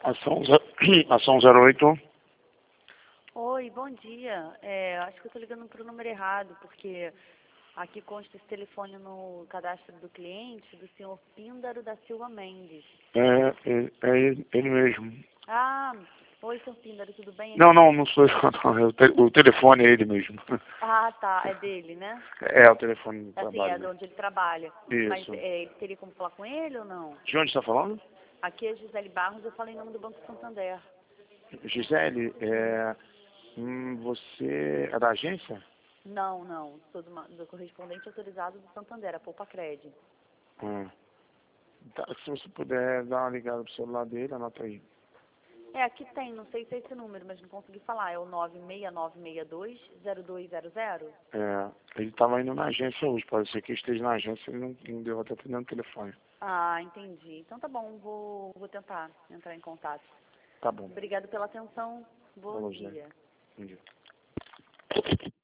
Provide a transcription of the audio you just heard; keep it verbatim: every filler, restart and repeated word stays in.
Ação, ze- ação zero oito. Oi, bom dia. É, acho que eu estou ligando para o número errado, porque aqui consta esse telefone no cadastro do cliente do senhor Píndaro da Silva Mendes. É, é, é ele, ele mesmo. Ah, oi, senhor Píndaro, tudo bem? Não, não, não sou eu, não. É o, te- o telefone é ele mesmo. Ah, tá, é dele, né? É o telefone do Assim, trabalho. é de onde ele trabalha. Mas Isso. é, ele teria como falar com ele ou não? De onde está falando? Aqui é Gisele Barros, eu falo em nome do Banco Santander. Gisele, é, hum, você é da agência? Não, não, sou do, ma- do correspondente autorizado do Santander, a Poupa Cred. Hum. Tá, se você puder dar uma ligada pro celular dele, anota aí. É, aqui tem, não sei se é esse número, mas não consegui falar. É o nove seis nove seis dois, zero dois zero zero? É, ele estava indo na agência hoje, pode ser que esteja na agência e ele não, não deu até atendendo o telefone. Ah, entendi. Então tá bom, vou, vou tentar entrar em contato. Tá bom. Obrigada pela atenção. Bom Vamos ver. dia.